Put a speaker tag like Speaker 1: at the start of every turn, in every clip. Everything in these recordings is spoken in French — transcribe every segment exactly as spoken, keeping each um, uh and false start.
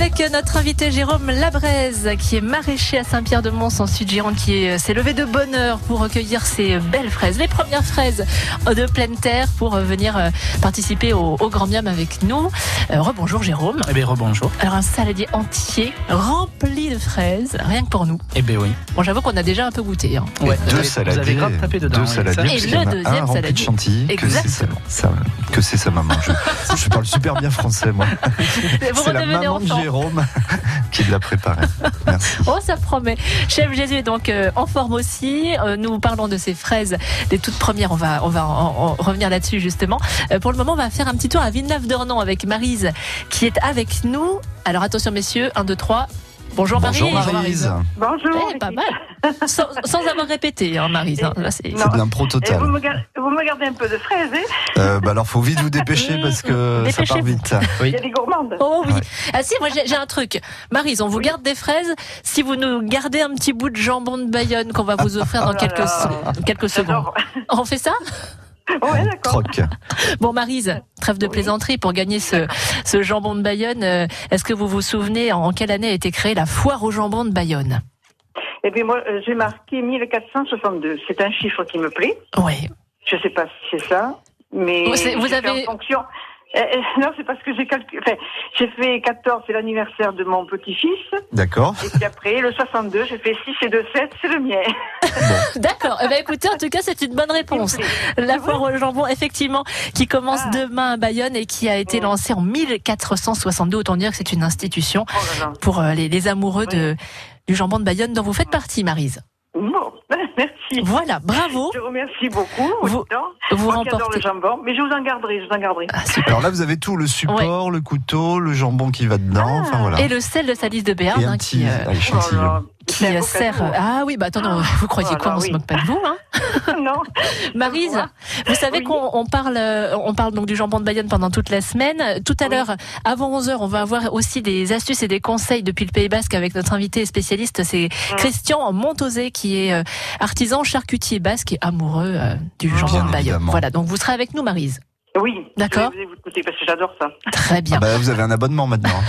Speaker 1: Avec notre invité Jérôme Labraise, qui est maraîcher à Saint-Pierre-de-Mons en Sud-Gironde, qui s'est levé de bonne heure pour recueillir ces belles fraises, les premières fraises de pleine terre, pour venir participer au, au Grand Miam avec nous. Euh, rebonjour Jérôme.
Speaker 2: Eh bien rebonjour.
Speaker 1: Alors un saladier entier rempli de fraises, rien que pour nous.
Speaker 2: Eh bien oui.
Speaker 1: Bon, j'avoue qu'on a déjà un peu goûté. Hein.
Speaker 3: Ouais,
Speaker 2: deux
Speaker 3: vous
Speaker 2: saladiers.
Speaker 3: avez
Speaker 2: grave tapé dedans.
Speaker 3: Deux
Speaker 2: oui,
Speaker 3: saladiers.
Speaker 1: Et
Speaker 3: parce
Speaker 1: le
Speaker 3: qu'il y en a
Speaker 1: deuxième
Speaker 3: un rempli
Speaker 1: saladier.
Speaker 3: de chantilly. Que c'est sa, sa- que c'est sa maman. Je, je parle super bien français, moi.
Speaker 1: Vous
Speaker 3: C'est la
Speaker 1: redevenez
Speaker 3: maman de
Speaker 1: enfant.
Speaker 3: Jérôme qui l'a préparé. Merci.
Speaker 1: Oh, ça promet. Chef Jésus est donc euh, en forme aussi. Euh, nous parlons de ces fraises, des toutes premières. On va, on va en, en revenir là-dessus justement. Euh, pour le moment, on va faire un petit tour à Villeneuve-d'Ornon avec Maryse qui est avec nous. Alors attention messieurs, un, deux, trois. Bonjour Maryse.
Speaker 3: Bonjour Maryse.
Speaker 4: Bonjour.
Speaker 1: Eh, pas mal. Sans, sans avoir répété, hein, Maryse. Hein. Là, c'est...
Speaker 4: Non.
Speaker 3: C'est de l'impro
Speaker 4: Et vous,
Speaker 3: total.
Speaker 4: me gar- vous me gardez un peu de fraises, hein?
Speaker 3: Euh, bah alors, faut vite vous dépêcher parce que ça part
Speaker 1: Dépêchez-vous.
Speaker 3: vite.
Speaker 4: Il y a des gourmandes.
Speaker 1: Oh oui.
Speaker 3: Ouais.
Speaker 1: Ah si, moi j'ai, j'ai un truc. Maryse, on vous garde des fraises si vous nous gardez un petit bout de jambon de Bayonne qu'on va vous offrir dans
Speaker 4: Oh là
Speaker 1: quelques,
Speaker 4: là.
Speaker 1: quelques secondes.
Speaker 4: J'adore.
Speaker 1: On fait ça?
Speaker 4: Ouais, d'accord.
Speaker 3: Croque.
Speaker 1: Bon Maryse, trêve de
Speaker 4: Oui.
Speaker 1: plaisanterie, pour gagner ce, ce jambon de Bayonne, euh, est-ce que vous vous souvenez en quelle année a été créée la foire au jambon de Bayonne?
Speaker 4: Et puis moi, euh, j'ai marqué mille quatre cent soixante-deux. C'est un chiffre qui me plaît.
Speaker 1: Oui.
Speaker 4: Je sais pas si c'est ça, mais
Speaker 1: Vous- c'est- vous
Speaker 4: j'ai fait
Speaker 1: avez-
Speaker 4: en fonction. Euh, euh, non, c'est parce que j'ai calculé. Enfin, j'ai fait quatorze, c'est l'anniversaire de mon petit-fils.
Speaker 3: D'accord.
Speaker 4: Et puis après, le soixante-deux, j'ai fait six et deux, sept, c'est le mien.
Speaker 1: D'accord. Eh ben, écoutez, en tout cas, c'est une bonne réponse. La foire au jambon, effectivement, qui commence
Speaker 4: Ah.
Speaker 1: demain à Bayonne et qui a été
Speaker 4: Oh.
Speaker 1: lancée en mille quatre cent soixante-deux. Autant dire que c'est une institution
Speaker 4: Oh là là.
Speaker 1: pour euh, les, les amoureux de, du jambon de Bayonne dont vous faites partie, Maryse.
Speaker 4: Bon, merci.
Speaker 1: Voilà, bravo.
Speaker 4: Je vous remercie beaucoup.
Speaker 1: Vous-
Speaker 4: autant.
Speaker 1: Vous
Speaker 4: Moi qui adore
Speaker 1: remportez.
Speaker 4: le jambon, mais je vous en garderai, je vous en garderai.
Speaker 1: Ah, super.
Speaker 3: Alors là, vous avez tout, le support, le couteau, le jambon qui va dedans. Enfin voilà.
Speaker 1: Et le sel de Salis de Béarn,
Speaker 3: Et un
Speaker 1: hein,
Speaker 3: petit
Speaker 1: qui, euh,
Speaker 3: ah, échantillon.
Speaker 4: Oh là,
Speaker 1: qui
Speaker 4: c'est un
Speaker 1: euh,
Speaker 4: beau
Speaker 1: sert.
Speaker 4: cadeau.
Speaker 1: Ah oui, bah attends, non, vous croyez
Speaker 4: Oh
Speaker 1: quoi?
Speaker 4: là,
Speaker 1: On se
Speaker 4: oui.
Speaker 1: moque pas de vous, hein?
Speaker 4: Non.
Speaker 1: Maryse,
Speaker 4: Moi.
Speaker 1: vous savez
Speaker 4: Oui.
Speaker 1: qu'on on parle, euh, on parle donc du jambon de Bayonne pendant toute la semaine. Tout à
Speaker 4: Oui.
Speaker 1: l'heure, avant onze heures, on va avoir aussi des astuces et des conseils depuis le Pays Basque avec notre invité spécialiste, c'est
Speaker 4: Mm.
Speaker 1: Christian Montosé, qui est euh, artisan charcutier basque et amoureux euh, du
Speaker 4: Bien
Speaker 1: jambon de Bayonne.
Speaker 3: évidemment.
Speaker 1: Voilà, donc vous serez avec nous, Maryse.
Speaker 4: Oui.
Speaker 1: D'accord.
Speaker 4: Je vais vous écouter parce que j'adore ça.
Speaker 1: Très bien.
Speaker 3: Ah bah, vous avez un abonnement maintenant.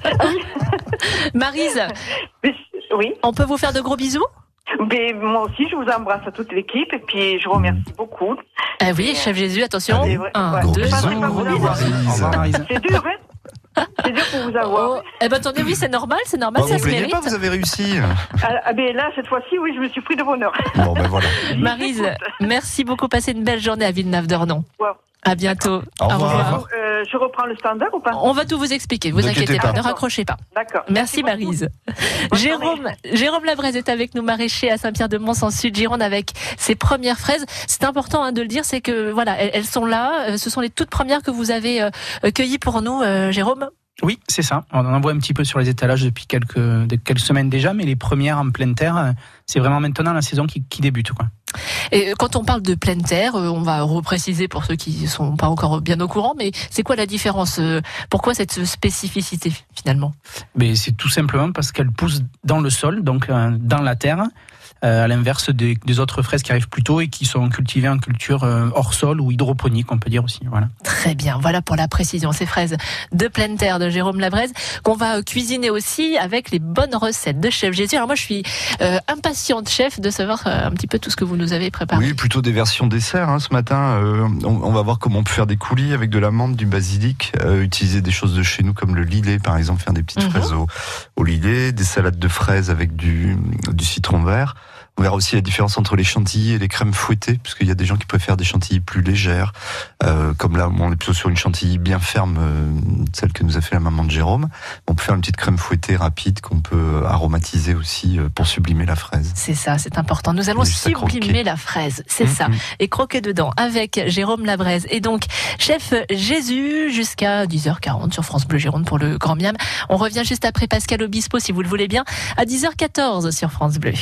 Speaker 1: Maryse,
Speaker 4: Mais- oui.
Speaker 1: on peut vous faire de gros bisous?
Speaker 4: Mais moi aussi, je vous embrasse à toute l'équipe et puis je vous remercie beaucoup.
Speaker 1: Ah oui, chef Jésus, attention.
Speaker 4: Allez, ouais,
Speaker 1: Un,
Speaker 4: ouais.
Speaker 3: Gros
Speaker 1: deux,
Speaker 4: C'est pas
Speaker 3: bisous,
Speaker 4: très pas vous avoir.
Speaker 3: Maryse.
Speaker 2: Au revoir, Maryse.
Speaker 4: C'est dur, hein? C'est dur pour vous avoir.
Speaker 1: Oh, eh ben attendez, oui, c'est normal, c'est normal,
Speaker 3: Bah,
Speaker 1: ça
Speaker 3: vous
Speaker 1: se
Speaker 3: plaignez
Speaker 1: mérite.
Speaker 3: pas, vous avez réussi.
Speaker 4: Ah, ah, ben là, cette fois-ci, oui, je me suis pris de bonheur.
Speaker 3: Bon ben voilà.
Speaker 1: Maryse, merci beaucoup. Passez une belle journée à Villeneuve-d'Ornon.
Speaker 4: Ouais.
Speaker 1: À bientôt.
Speaker 3: Au revoir.
Speaker 4: Euh, je reprends le standard ou pas?
Speaker 1: On va tout vous expliquer, vous
Speaker 3: Ne
Speaker 1: inquiétez
Speaker 3: inquiétez
Speaker 1: pas,
Speaker 3: pas.
Speaker 1: ne raccrochez pas.
Speaker 4: D'accord.
Speaker 1: Merci
Speaker 4: beaucoup.
Speaker 1: Maryse.
Speaker 4: Bonne
Speaker 1: Jérôme, Jérôme Labraise est avec nous, maraîcher à Saint-Pierre-de-Mons en Sud-Gironde avec ses premières fraises. C'est important hein, de le dire, c'est que voilà, elles, elles sont là. Euh, Ce sont les toutes premières que vous avez euh, cueillies pour nous, euh, Jérôme.
Speaker 2: Oui, c'est ça. On en voit un petit peu sur les étalages depuis quelques, de- quelques semaines déjà, mais les premières en pleine terre, euh, c'est vraiment maintenant la saison qui, qui débute, quoi.
Speaker 1: Et quand on parle de pleine terre, euh, on va repréciser pour ceux qui sont pas encore bien au courant, mais c'est quoi la différence? euh, Pourquoi cette spécificité finalement?
Speaker 2: Mais c'est tout simplement parce qu'elles poussent dans le sol, donc euh, dans la terre, euh, à l'inverse des, des autres fraises qui arrivent plus tôt et qui sont cultivées en culture euh, hors sol ou hydroponique, on peut dire aussi. Voilà.
Speaker 1: Très bien, voilà pour la précision. Ces fraises de pleine terre de Jérôme Labraise qu'on va cuisiner aussi avec les bonnes recettes de Chef Jésus. Alors moi je suis euh, impatiente, chef, de savoir euh, un petit peu tout ce que vous nous avez préparé.
Speaker 3: Oui, plutôt des versions dessert hein, ce matin. Euh, on, on va voir comment on peut faire des coulis avec de la menthe, du basilic, euh, utiliser des choses de chez nous comme le lilet par exemple, faire des petites
Speaker 1: Mhm.
Speaker 3: fraises au, au lilet, des salades de fraises avec du, du citron vert. On verra aussi la différence entre les chantilly et les crèmes fouettées, puisqu'il y a des gens qui préfèrent des chantilly plus légères, euh, comme là, on est plutôt sur une chantilly bien ferme, euh, celle que nous a fait la maman de Jérôme. On peut faire une petite crème fouettée rapide qu'on peut aromatiser aussi euh, pour sublimer la fraise.
Speaker 1: C'est ça, c'est important. Nous allons
Speaker 3: Juste à
Speaker 1: sublimer
Speaker 3: croquer.
Speaker 1: la fraise, c'est
Speaker 3: Mmh,
Speaker 1: ça,
Speaker 3: mmh.
Speaker 1: et croquer dedans avec Jérôme Labraise. Et donc, Chef Jésus, jusqu'à dix heures quarante sur France Bleu Gironde pour le Grand Miam. On revient juste après Pascal Obispo, si vous le voulez bien, à dix heures quatorze sur France Bleu.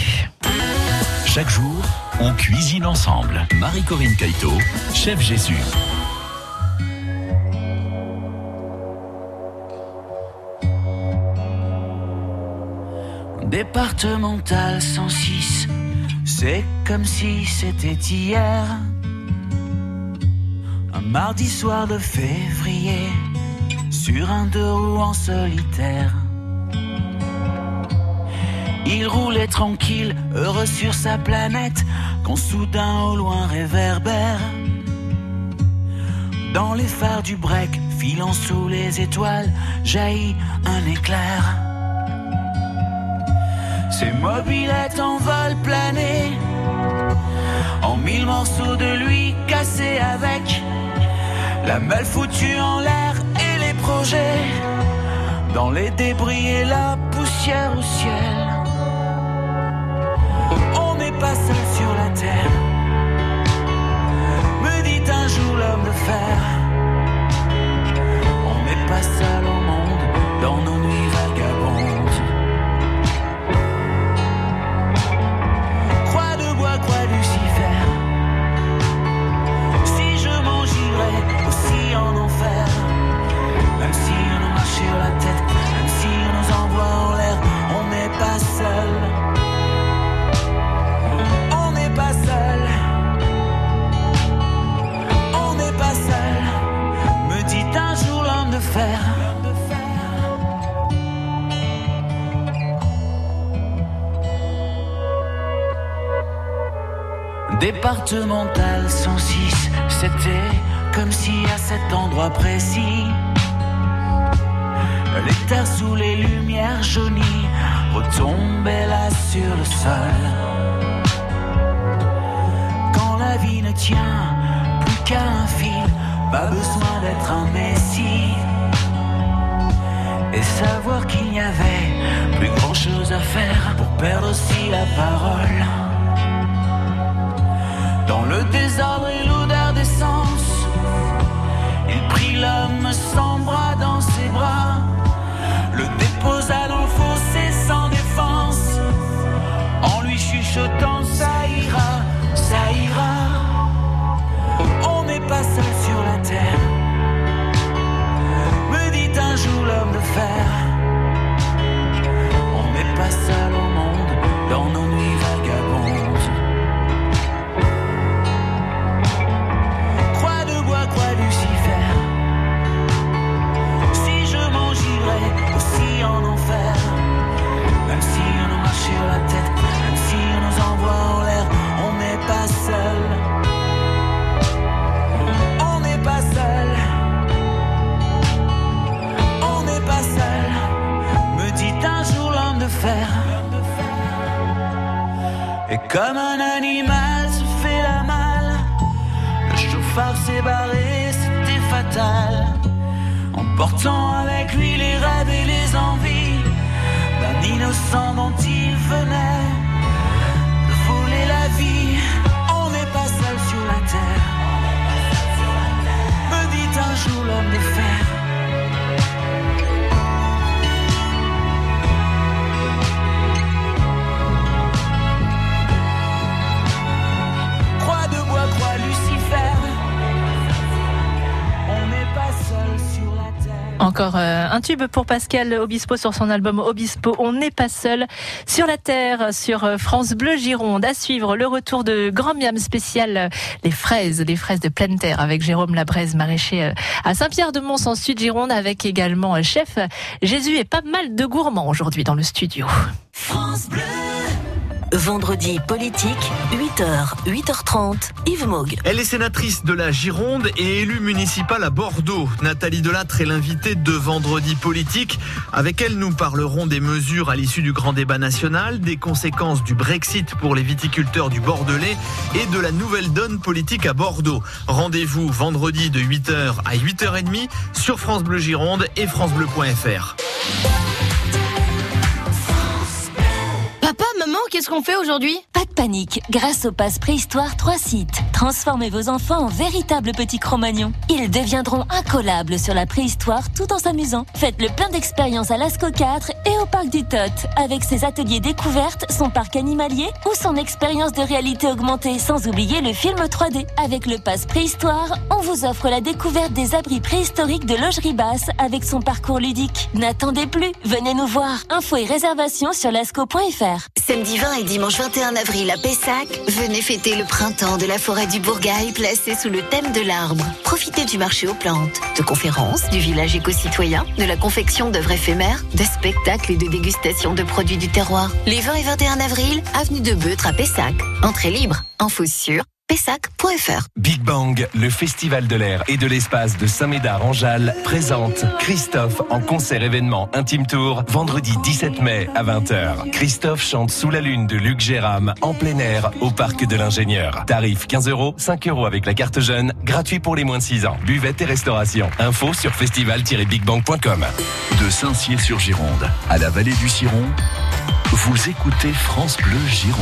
Speaker 5: Chaque jour, on cuisine ensemble. Marie-Corinne Caïto, Chef Jésus.
Speaker 6: Départemental cent six, c'est comme si c'était hier. Un mardi soir de février, sur un deux roues en solitaire. Il roulait tranquille, heureux sur sa planète, quand soudain au loin réverbère. Dans les phares du break, filant sous les étoiles, jaillit un éclair. Ses mobylettes en vol plané, en mille morceaux de lui cassés avec la meule foutue en l'air et les projets dans les débris et la poussière au ciel. On n'est pas seul sur la terre, me dit un jour l'homme de fer. On n'est pas seul au monde dans nos nuits vagabondes. Croix de bois, croix Lucifer, si je m'en girais aussi en enfer. Même si on nous marche sur la tête, même si on nous envoie en l'air, on n'est pas seul. On n'est pas seul. On n'est pas seul, me dit un jour l'homme de fer. Départemental cent six, c'était comme si à cet endroit précis, les terres sous les lumières jaunies retombaient là sur le sol. Quand la vie ne tient plus qu'à un fil, pas besoin d'être un messie, et savoir qu'il n'y avait plus grand chose à faire pour perdre aussi la parole. Dans le désordre et l'odeur d'essence, il prit l'homme sans bras dans ses bras, le déposa dans le fossé sans défense, en lui chuchotant ça ira, ça ira. On n'est pas seul sur la terre, me dit un jour l'homme de fer. On n'est pas seul au monde dans nos nuits vagabondes. Croix de bois, croix Lucifer, si je m'en girais aussi en enfer. Même si on nous marche sur la tête, même si on nous envoie en l'air, on n'est pas seul. On n'est pas seul. On n'est pas seul, me dit un jour l'homme de fer. Et comme un animal se fait la malle, le chauffard s'est barré, c'était fatal, emportant avec lui les rêves et les envies d'un innocent dont il venait de voler la vie. On n'est pas seul sur la terre, me dit un jour l'homme de fer. Croix de bois, croix Lucifer, on n'est pas seul sur la terre.
Speaker 1: Encore euh, un tube pour Pascal Obispo sur son album Obispo, on n'est pas seul sur la terre, sur euh, France Bleu Gironde. À suivre le retour de Grand Miam spécial, euh, les fraises, les fraises de pleine terre avec Jérôme Labraise, maraîcher euh, à Saint-Pierre-de-Mons en Sud Gironde, avec également euh, chef Jésus et pas mal de gourmands aujourd'hui dans le studio.
Speaker 7: France Bleu. Vendredi politique, huit heures, huit heures trente, Yves Mogue.
Speaker 8: Elle est sénatrice de la Gironde et élue municipale à Bordeaux. Nathalie Delattre est l'invitée de Vendredi politique. Avec elle, nous parlerons des mesures à l'issue du grand débat national, des conséquences du Brexit pour les viticulteurs du Bordelais et de la nouvelle donne politique à Bordeaux. Rendez-vous vendredi de huit heures à huit heures trente sur France Bleu Gironde et francebleu point f r.
Speaker 9: Papa, maman, qu'est-ce qu'on fait aujourd'hui ?
Speaker 7: Pas de panique, grâce au Pass Préhistoire trois sites. Transformez vos enfants en véritables petits Cro-Magnons. Ils deviendront incollables sur la préhistoire tout en s'amusant. Faites le plein d'expériences à l'Asco quatre et au Parc du Tot, avec ses ateliers découvertes, son parc animalier ou son expérience de réalité augmentée, sans oublier le film trois D. Avec le Pass Préhistoire, on vous offre la découverte des abris préhistoriques de Logerie Basse avec son parcours ludique. N'attendez plus, venez nous voir. Infos et réservations sur lasco point f r.
Speaker 10: Samedi vingt et dimanche vingt et un avril à Pessac, venez fêter le printemps de la forêt du Bourgail placé sous le thème de l'arbre. Profitez du marché aux plantes, de conférences, du village éco-citoyen, de la confection d'œuvres éphémères, de spectacles et de dégustation de produits du terroir. Les vingt et vingt et un avril, avenue de Beutre à Pessac. Entrée libre. Info sur pessac point f r.
Speaker 11: Big Bang, le festival de l'air et de l'espace de Saint-Médard en Jalles, présente Christophe en concert événement Intime Tour, vendredi dix-sept mai à vingt heures. Christophe chante Sous la lune de Luc Gérame en plein air au parc de l'Ingénieur. Tarif quinze euros, cinq euros avec la carte jeune, gratuit pour les moins de six ans. Buvette et restauration. Info sur festival tiret big bang point com.
Speaker 5: De Saint-Cyr-sur-Gironde à la vallée du Ciron, vous écoutez France Bleu Gironde.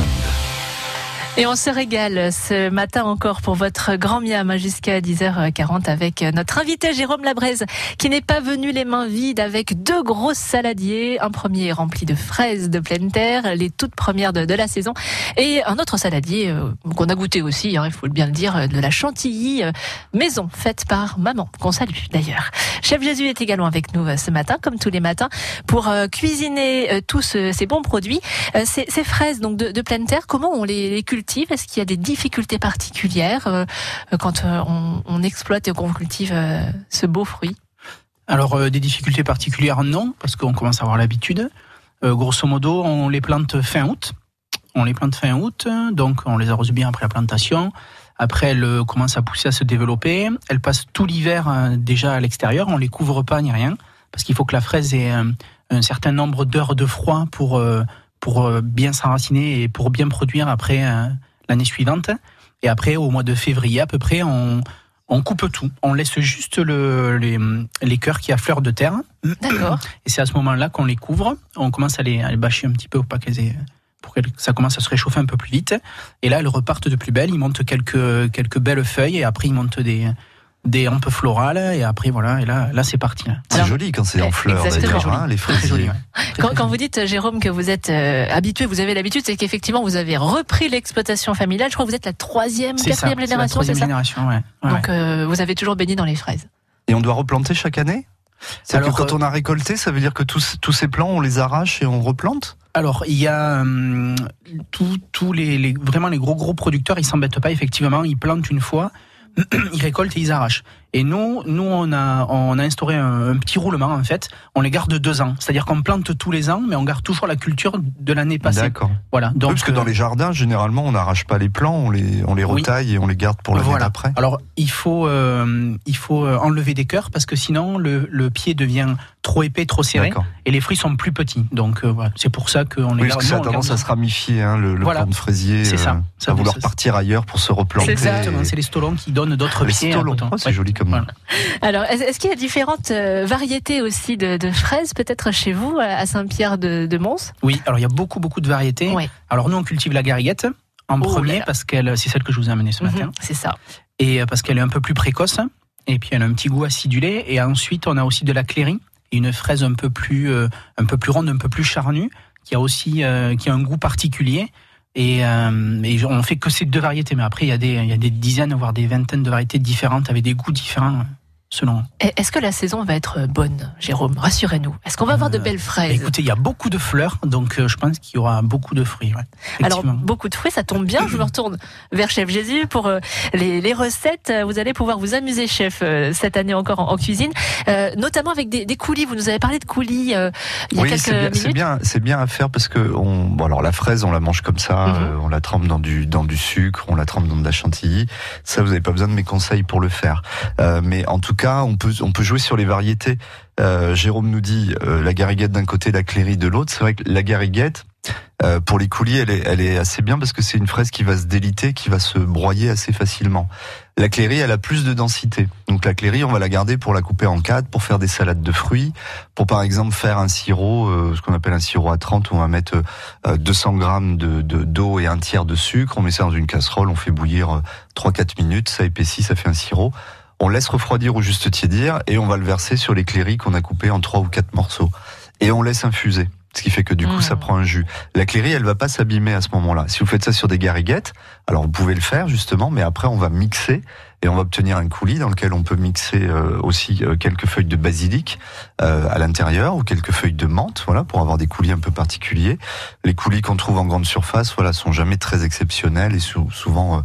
Speaker 1: Et on se régale ce matin encore pour votre grand miam jusqu'à dix heures quarante avec notre invité Jérôme Labraise qui n'est pas venu les mains vides avec deux gros saladiers. Un premier rempli de fraises de pleine terre, les toutes premières de, de la saison. Et un autre saladier euh, qu'on a goûté aussi, hein, il faut bien le dire, de la chantilly euh, maison faite par maman, qu'on salue d'ailleurs. Chef Jésus est également avec nous euh, ce matin, comme tous les matins, pour euh, cuisiner euh, tous euh, ces bons produits. Euh, ces, ces fraises donc de, de pleine terre, comment on les, les cultive? Est-ce qu'il y a des difficultés particulières euh, quand euh, on, on exploite et qu'on cultive euh, ce beau fruit?
Speaker 2: Alors, euh, des difficultés particulières, non, parce qu'on commence à avoir l'habitude. Euh, grosso modo, on les plante fin août. On les plante fin août, donc on les arrose bien après la plantation. Après, elles euh, commencent à pousser, à se développer. Elles passent tout l'hiver euh, déjà à l'extérieur. On les couvre pas ni rien, parce qu'il faut que la fraise ait euh, un certain nombre d'heures de froid pour... Euh, pour bien s'enraciner et pour bien produire après euh, l'année suivante. Et après, au mois de février à peu près, on, on coupe tout. On laisse juste le, les, les cœurs qui a fleur de terre.
Speaker 1: D'accord.
Speaker 2: Et c'est à ce moment-là qu'on les couvre. On commence à les, à les bâcher un petit peu pour pas qu'elles aient, pour que ça commence à se réchauffer un peu plus vite. Et là, elles repartent de plus belle. Ils montent quelques, quelques belles feuilles et après, ils montent des... des rampes florales et après voilà et là là c'est parti là.
Speaker 3: C'est Alors, joli quand c'est en fleurs d'ailleurs, hein, les fraisiers.
Speaker 1: Joli, ouais. Quand, quand vous dites Jérôme que vous êtes euh, habitué, vous avez l'habitude, c'est qu'effectivement vous avez repris l'exploitation familiale. Je crois que vous êtes la troisième,
Speaker 2: c'est
Speaker 1: quatrième
Speaker 2: ça,
Speaker 1: génération,
Speaker 2: c'est, la troisième
Speaker 1: c'est ça
Speaker 2: génération, ouais. ouais
Speaker 1: Donc
Speaker 2: ouais.
Speaker 1: Euh, vous avez toujours baigné dans les fraises.
Speaker 3: Et on doit replanter chaque année? C'est Alors, que quand euh, on a récolté, ça veut dire que tous tous ces plants on les arrache et on replante?
Speaker 2: Alors il y a hum, tous tous les, les vraiment les gros gros producteurs, ils s'embêtent pas effectivement, ils plantent une fois. Ils récoltent et ils arrachent. Et nous, nous on a, on a instauré un, un petit roulement en fait. On les garde deux ans. C'est-à-dire qu'on plante tous les ans, mais on garde toujours la culture de l'année passée.
Speaker 3: D'accord.
Speaker 2: Voilà. Donc,
Speaker 3: oui, parce que dans les jardins, généralement, on n'arrache pas les plants, on les, on les retaille oui. et on les garde pour l'année voilà. d'après.
Speaker 2: Alors il faut, euh, il faut enlever des cœurs parce que sinon le, le pied devient trop épais, trop serré, D'accord. et les fruits sont plus petits. Donc euh, voilà, c'est pour ça qu'on les
Speaker 3: oui,
Speaker 2: garde.
Speaker 3: Parce que ça a tendance à se ramifier, hein, le, le
Speaker 2: voilà.
Speaker 3: plant de fraisier.
Speaker 2: C'est ça.
Speaker 3: Euh, ça va vouloir ça, partir ailleurs pour se replanter.
Speaker 2: C'est exactement. C'est les stolons qui donnent d'autres
Speaker 3: les
Speaker 2: pieds.
Speaker 3: Stolons. Oh, c'est ouais. joli comme. Voilà.
Speaker 1: Alors, est-ce qu'il y a différentes variétés aussi de, de fraises, peut-être chez vous, à Saint-Pierre-de-Mons?
Speaker 2: Oui, alors il y a beaucoup, beaucoup de variétés. Oui. Alors nous, on cultive la gariguette en oh premier, parce qu'elle, c'est celle que je vous ai amenée ce mmh, matin.
Speaker 1: C'est ça.
Speaker 2: Et parce qu'elle est un peu plus précoce, et puis elle a un petit goût acidulé. Et ensuite, on a aussi de la cléry, une fraise un peu plus, euh, un peu plus ronde, un peu plus charnue, qui a aussi euh, qui a un goût particulier. Et, euh, et on fait que ces deux variétés, mais après il y a des, il y a des dizaines, voire des vingtaines de variétés différentes avec des goûts différents. Selon.
Speaker 1: Est-ce que la saison va être bonne, Jérôme? Rassurez-nous. Est-ce qu'on va avoir euh, de belles fraises?
Speaker 2: Écoutez, il y a beaucoup de fleurs, donc euh, je pense qu'il y aura beaucoup de fruits. Ouais,
Speaker 1: alors, beaucoup de fruits, ça tombe bien. Je me retourne vers Chef Jésus pour euh, les, les recettes. Vous allez pouvoir vous amuser, chef, euh, cette année encore en, en cuisine, euh, notamment avec des, des coulis. Vous nous avez parlé de coulis euh, il y a
Speaker 3: oui,
Speaker 1: quelques
Speaker 3: c'est bien,
Speaker 1: minutes.
Speaker 3: C'est bien, c'est bien à faire parce que on, bon, alors la fraise, on la mange comme ça, mm-hmm. euh, on la trempe dans du dans du sucre, on la trempe dans de la chantilly. Ça, vous n'avez pas besoin de mes conseils pour le faire. Euh, mais en tout cas, on peut on peut jouer sur les variétés. Euh, Jérôme nous dit euh, la gariguette d'un côté, la cléry de l'autre. C'est vrai que la gariguette, euh, pour les coulis, elle est, elle est assez bien parce que c'est une fraise qui va se déliter, qui va se broyer assez facilement. La cléry, elle a plus de densité. Donc la cléry, on va la garder pour la couper en quatre, pour faire des salades de fruits, pour par exemple faire un sirop, euh, ce qu'on appelle un sirop à trente, où on va mettre euh, deux cents grammes de, de, d'eau et un tiers de sucre. On met ça dans une casserole, on fait bouillir euh, trois à quatre minutes, ça épaissit, ça fait un sirop. On laisse refroidir ou juste tiédir et on va le verser sur les cléry qu'on a coupés en trois ou quatre morceaux. Et on laisse infuser, ce qui fait que du coup mmh. ça prend un jus. La cléry, elle va pas s'abîmer à ce moment-là. Si vous faites ça sur des gariguettes, alors vous pouvez le faire justement, mais après on va mixer et on va obtenir un coulis dans lequel on peut mixer euh, aussi euh, quelques feuilles de basilic euh, à l'intérieur ou quelques feuilles de menthe, voilà, pour avoir des coulis un peu particuliers. Les coulis qu'on trouve en grande surface, voilà, sont jamais très exceptionnels et sou- souvent euh,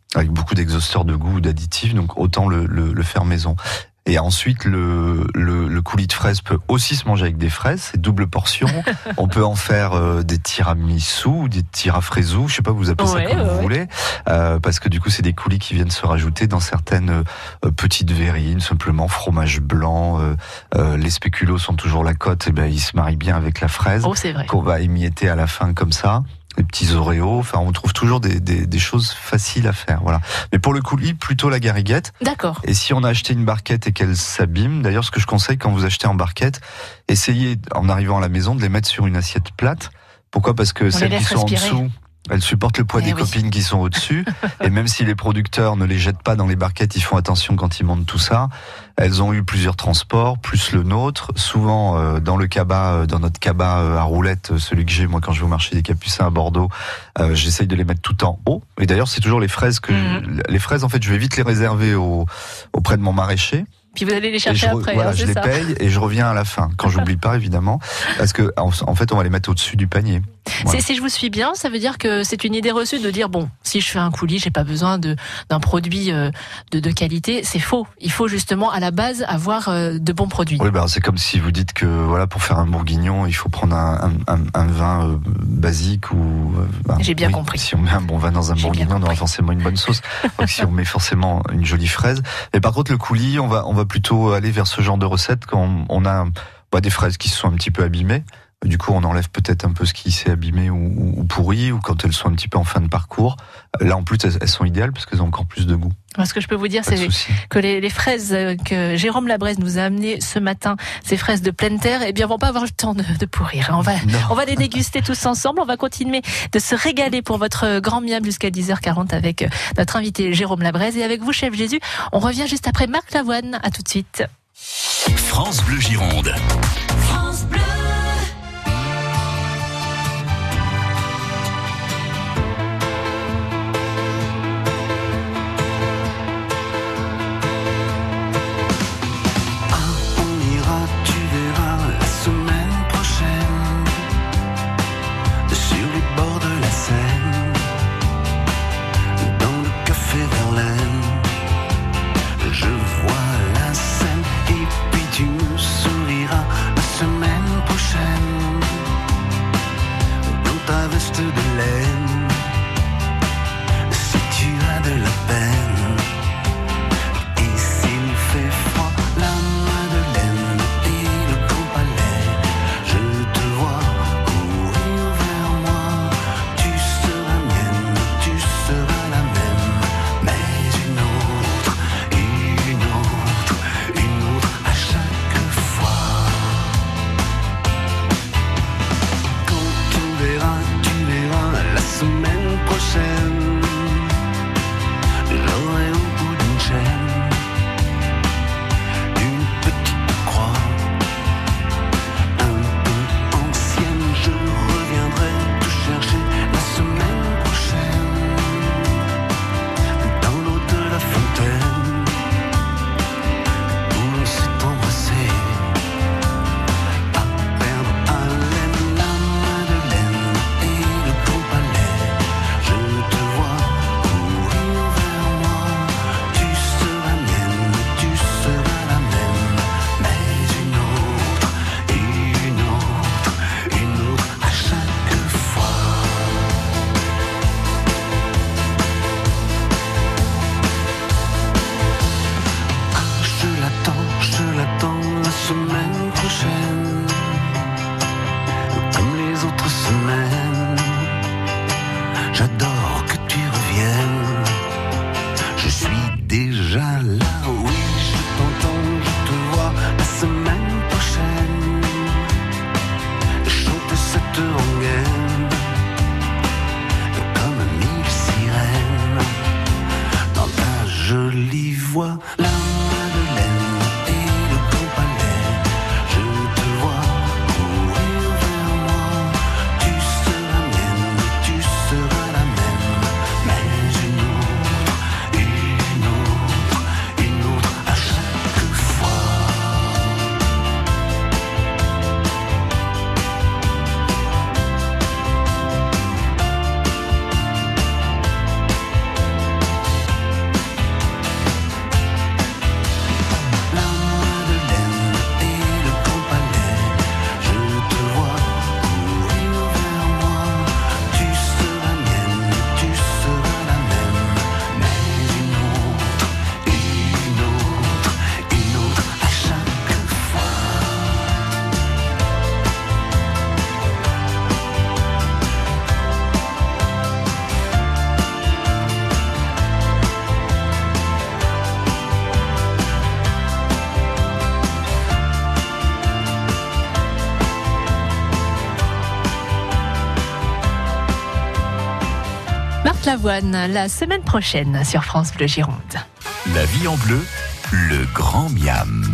Speaker 3: avec beaucoup d'exhausteurs de goût ou d'additifs, donc autant le, le, le faire maison. Et ensuite, le, le, le coulis de fraises peut aussi se manger avec des fraises, c'est double portion. On peut en faire euh, des tiramisu ou des tirafraisous, je sais pas, vous appelez ça
Speaker 1: Ouais,
Speaker 3: comme
Speaker 1: ouais,
Speaker 3: vous
Speaker 1: ouais.
Speaker 3: voulez, euh, parce que du coup, c'est des coulis qui viennent se rajouter dans certaines euh, petites verrines, simplement fromage blanc. Euh, euh, les spéculoos sont toujours la cote, et ben ils se marient bien avec la fraise,
Speaker 1: Oh, c'est vrai.
Speaker 3: qu'on va émietter à la fin comme ça. Les petits Oreos, enfin on trouve toujours des, des, des choses faciles à faire, voilà. Mais pour le coulis, plutôt la gariguette.
Speaker 1: D'accord.
Speaker 3: Et si on a acheté une barquette et qu'elle s'abîme, d'ailleurs ce que je conseille quand vous achetez en barquette, essayez en arrivant à la maison de les mettre sur une assiette plate. Pourquoi ? Parce que
Speaker 1: On les
Speaker 3: celles qui
Speaker 1: laisse
Speaker 3: sont
Speaker 1: respirer.
Speaker 3: en dessous, elles supportent le poids
Speaker 1: Eh
Speaker 3: des
Speaker 1: oui.
Speaker 3: copines qui sont au-dessus. Et même si les producteurs ne les jettent pas dans les barquettes, ils font attention quand ils montent tout ça. Elles ont eu plusieurs transports, plus le nôtre. Souvent, euh, dans le cabas, euh, dans notre cabas euh, à roulettes, euh, celui que j'ai moi quand je vais au marché des Capucins à Bordeaux, euh, j'essaye de les mettre tout en haut. Et d'ailleurs, c'est toujours les fraises que
Speaker 1: Mhm.
Speaker 3: je- les fraises, en fait, je vais vite les réserver au, auprès de mon maraîcher.
Speaker 1: Puis vous allez les
Speaker 3: Et
Speaker 1: chercher
Speaker 3: je, re-
Speaker 1: après,
Speaker 3: voilà,
Speaker 1: hein,
Speaker 3: je
Speaker 1: c'est
Speaker 3: les
Speaker 1: ça.
Speaker 3: paye et je reviens à la fin. Quand j'oublie pas, évidemment, parce que en, en fait, on va les mettre au-dessus du panier. Voilà.
Speaker 1: C'est- Si je vous suis bien, ça veut dire que c'est une idée reçue de dire bon, si je fais un coulis, j'ai pas besoin de d'un produit euh, de, de qualité. C'est faux. Il faut justement à la base avoir euh, de bons produits.
Speaker 3: Oui, ben c'est comme si vous dites que voilà, pour faire un bourguignon, il faut prendre un, un, un, un vin euh, basique ou. euh, ben,
Speaker 1: J'ai bien
Speaker 3: oui,
Speaker 1: compris.
Speaker 3: Si on met un bon vin dans un
Speaker 1: J'ai bien
Speaker 3: bourguignon, on aura
Speaker 1: compris.
Speaker 3: forcément une bonne sauce. Donc si on met forcément une jolie fraise. Mais par contre, le coulis, on va on va plutôt aller vers ce genre de recette quand on, on a bah, des fraises qui se sont un petit peu abîmées. Du coup, on enlève peut-être un peu ce qui s'est abîmé ou, ou, ou pourri, ou quand elles sont un petit peu en fin de parcours. Là, en plus, elles, elles sont idéales parce qu'elles ont encore plus de goût.
Speaker 1: Ce que je peux vous dire,
Speaker 3: Pas de
Speaker 1: c'est
Speaker 3: souci.
Speaker 1: que les, les fraises que Jérôme Labrèze nous a amenées ce matin, ces fraises de pleine terre, eh bien, vont pas avoir le temps de, de pourrir. On va,
Speaker 3: Non.
Speaker 1: on va les déguster tous ensemble. On va continuer de se régaler pour votre grand miam jusqu'à dix heures quarante avec notre invité Jérôme Labrèze et avec vous, chef Jésus. On revient juste après Marc Lavoine. À tout de suite.
Speaker 5: France Bleu Gironde.
Speaker 7: France Bleu.
Speaker 6: On ira, tu verras, la semaine prochaine, sur les bords de la Seine, dans le café Verlaine. Je vois la scène et puis tu me souriras.
Speaker 1: Marc Lavoine la semaine prochaine sur France Bleu Gironde.
Speaker 5: La vie en bleu, le grand miam.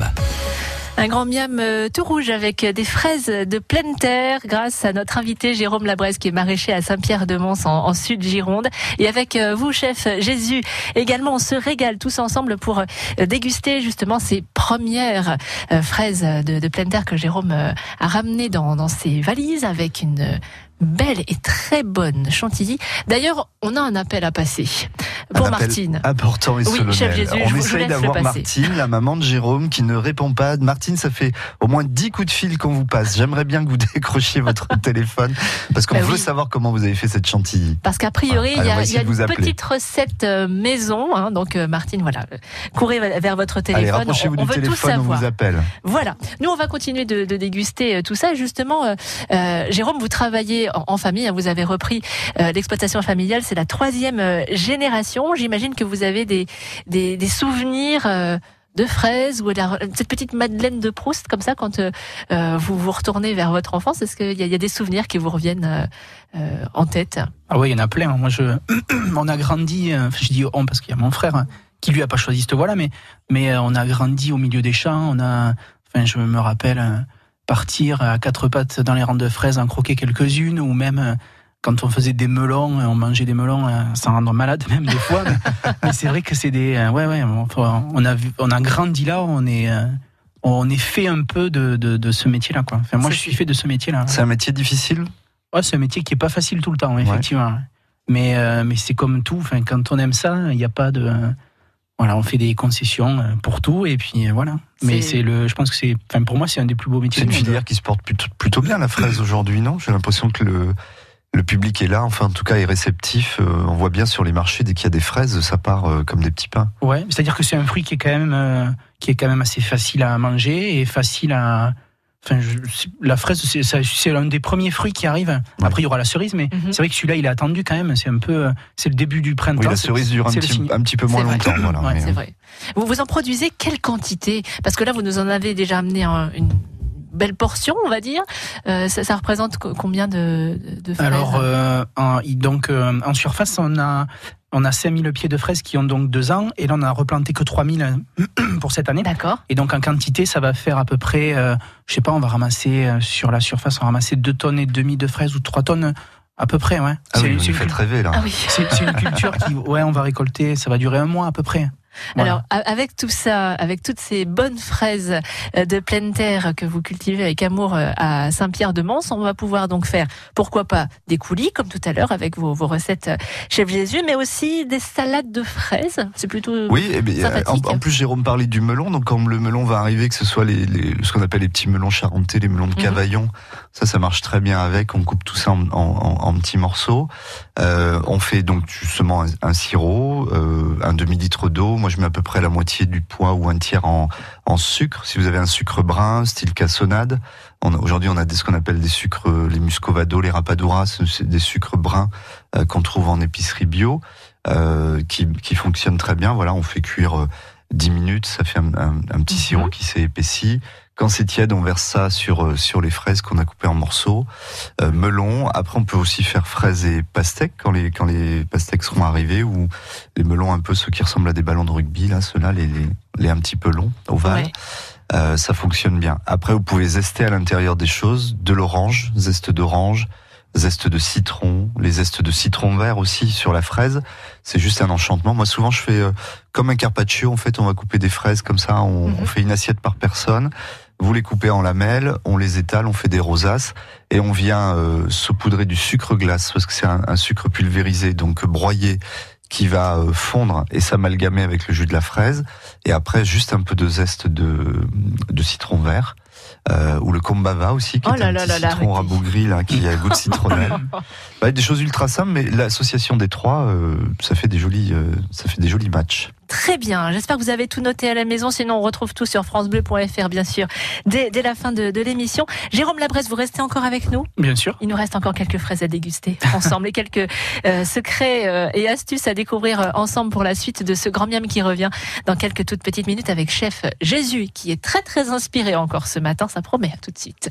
Speaker 1: Un grand miam euh, tout rouge avec des fraises de pleine terre grâce à notre invité Jérôme Labresse qui est maraîcher à Saint-Pierre-de-Mons en, en sud Gironde. Et avec euh, vous, chef Jésus, également on se régale tous ensemble pour euh, déguster justement ces premières euh, fraises de, de pleine terre que Jérôme euh, a ramenées dans, dans ses valises avec une euh, belle et très bonne chantilly. D'ailleurs, on a un appel à passer pour
Speaker 3: un appel
Speaker 1: Martine.
Speaker 3: Important et
Speaker 1: oui,
Speaker 3: solennel.
Speaker 1: chef Jésus,
Speaker 3: on
Speaker 1: je vous,
Speaker 3: essaye
Speaker 1: je
Speaker 3: d'avoir Martine, la maman de Jérôme, qui ne répond pas. Martine, ça fait au moins dix coups de fil qu'on vous passe. J'aimerais bien que vous décrochiez votre téléphone parce qu'on bah veut oui. savoir comment vous avez fait cette chantilly.
Speaker 1: Parce qu'a priori, il ah, y a, y a une petite recette euh, maison. Hein, donc euh, Martine, voilà, courez vers votre téléphone.
Speaker 3: Allez, rapprochez-vous
Speaker 1: on, on
Speaker 3: du
Speaker 1: veut
Speaker 3: téléphone,
Speaker 1: tout savoir.
Speaker 3: On vous appelle.
Speaker 1: Voilà. Nous, on va continuer de, de déguster euh, tout ça. Justement, euh, euh, Jérôme, vous travaillez en, en famille. Hein, vous avez repris euh, l'exploitation familiale. C'est la troisième euh, génération. J'imagine que vous avez des, des, des souvenirs euh, de fraises ou de la, cette petite Madeleine de Proust comme ça quand euh, vous vous retournez vers votre enfance. Est-ce qu'il y a, il y a des souvenirs qui vous reviennent euh, euh, en tête?
Speaker 2: Ah oui, il y en a plein. Moi, je, on a grandi. Euh, je dis on parce qu'il y a mon frère hein, qui lui a pas choisi cette voie-là, mais mais euh, on a grandi au milieu des champs. On a, enfin, je me rappelle euh, partir à quatre pattes dans les rangs de fraises, en croquer quelques-unes, ou même euh, quand on faisait des melons, on mangeait des melons euh, sans rendre malade même des fois. mais, mais c'est vrai que c'est des, euh, ouais ouais, on, on a vu, on a grandi là, on est, euh, on est fait un peu de de, de ce métier-là quoi. Enfin moi c'est je suis fait de ce métier-là.
Speaker 3: C'est un métier difficile.
Speaker 2: Ouais, c'est un métier qui est pas facile tout le temps, effectivement. Ouais. Mais euh, mais c'est comme tout. Enfin quand on aime ça, il n'y a pas de, euh, voilà, on fait des concessions pour tout et puis euh, voilà. Mais c'est... c'est le, je pense que c'est, enfin pour moi c'est un des plus beaux métiers.
Speaker 3: C'est une filière qui se porte plutôt, plutôt bien la fraise aujourd'hui, non? J'ai l'impression que le Le public est là, enfin en tout cas est réceptif. Euh, on voit bien sur les marchés dès qu'il y a des fraises, ça part euh, comme des petits pains.
Speaker 2: Ouais, c'est-à-dire que c'est un fruit qui est quand même euh, qui est quand même assez facile à manger et facile à. Enfin, je, la fraise c'est, c'est l'un des premiers fruits qui arrive. Ouais. Après il y aura la cerise, mais mm-hmm. c'est vrai que celui-là il est attendu quand même. C'est un peu, c'est le début du printemps.
Speaker 3: Oui, la cerise dure un petit, un petit peu moins
Speaker 1: c'est
Speaker 3: longtemps. Voilà,
Speaker 1: ouais,
Speaker 3: mais,
Speaker 1: c'est vrai. Vous vous en produisez quelle quantité? Parce que là vous nous en avez déjà amené un, une belle portion, on va dire. Euh, ça, ça représente combien de, de fraises?
Speaker 2: Alors, euh, en, donc, euh, en surface, on a, on a cinq mille pieds de fraises qui ont donc deux ans, et là, on a replanté que trois mille pour cette année.
Speaker 1: D'accord.
Speaker 2: Et donc, en quantité, ça va faire à peu près, euh, je sais pas, on va ramasser euh, sur la surface, on va ramasser deux tonnes et demi de fraises ou trois tonnes. À peu près, ouais.
Speaker 3: Ah
Speaker 2: c'est,
Speaker 3: oui,
Speaker 2: c'est
Speaker 3: vous faites rêver, là.
Speaker 1: Ah oui.
Speaker 2: C'est, c'est une culture qui, ouais, on va récolter, ça va durer un mois à peu près.
Speaker 1: Voilà. Alors, avec tout ça, avec toutes ces bonnes fraises de pleine terre que vous cultivez avec amour à Saint-Pierre-de-Mons, on va pouvoir donc faire, pourquoi pas, des coulis, comme tout à l'heure, avec vos, vos recettes Chef Jésus, mais aussi des salades de fraises. C'est plutôt
Speaker 3: oui, eh bien,
Speaker 1: sympathique.
Speaker 3: En, en plus, Jérôme parlait du melon, donc quand le melon va arriver, que ce soit les, les, ce qu'on appelle les petits melons charentais, les melons de Cavaillon, mm-hmm. ça, ça marche très bien avec. On coupe tout ça en, en, en petits morceaux. Euh, on fait donc justement un, un sirop, euh, un demi-litre d'eau. Moi, je mets à peu près la moitié du poids ou un tiers en, en sucre. Si vous avez un sucre brun, style cassonade, on a, aujourd'hui on a des, ce qu'on appelle des sucres, les muscovado, les rapadura, c'est des sucres bruns euh, qu'on trouve en épicerie bio, euh, qui, qui fonctionnent très bien. Voilà, on fait cuire euh, dix minutes, ça fait un, un, un petit mm-hmm. sirop qui s'est épaissi. Quand c'est tiède, on verse ça sur sur les fraises qu'on a coupées en morceaux. Euh, melon. Après, on peut aussi faire fraises et pastèques quand les quand les pastèques seront arrivés, ou les melons un peu ceux qui ressemblent à des ballons de rugby là, ceux-là, les les, les un petit peu longs, ovales. Ouais. Euh, ça fonctionne bien. Après, vous pouvez zester à l'intérieur des choses, de l'orange, zeste d'orange, zeste de citron, les zestes de citron vert aussi sur la fraise. C'est juste un enchantement. Moi, souvent, je fais euh, comme un carpaccio. En fait, on va couper des fraises comme ça. On, mm-hmm. on fait une assiette par personne. Vous les coupez en lamelles, on les étale, on fait des rosaces et on vient euh, saupoudrer du sucre glace parce que c'est un, un sucre pulvérisé, donc broyé, qui va euh, fondre et s'amalgamer avec le jus de la fraise. Et après, juste un peu de zeste de, de citron vert. Euh, ou le kombava aussi, qui oh est un là petit là citron rabougri là, qui a goût de citronnelle. Bah, des choses ultra simples, mais l'association des trois, euh, ça fait des jolis, euh, ça fait des jolis matchs.
Speaker 1: Très bien, j'espère que vous avez tout noté à la maison, sinon on retrouve tout sur francebleu point f r bien sûr, dès, dès la fin de, de l'émission. Jérôme Labresse, vous restez encore avec nous?
Speaker 2: Bien sûr.
Speaker 1: Il nous reste encore quelques fraises à déguster ensemble et quelques euh, secrets euh, et astuces à découvrir euh, ensemble pour la suite de ce grand miam qui revient dans quelques toutes petites minutes avec chef Jésus, qui est très très inspiré encore ce matin, ça promet. À tout de suite.